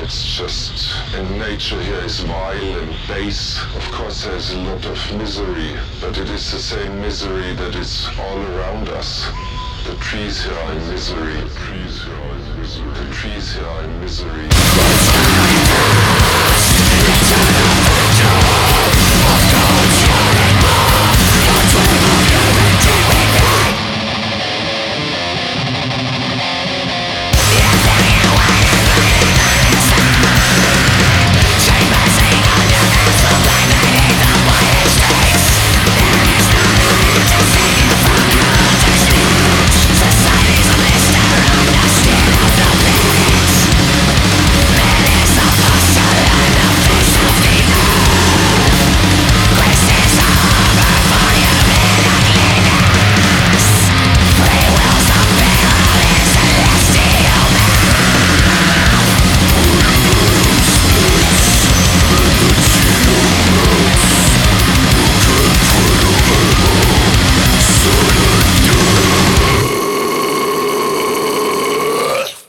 it's just, and nature here is vile and base. Of course there's a lot of misery, but it is the same misery that is all around us. The trees here are in misery. The trees here are in misery.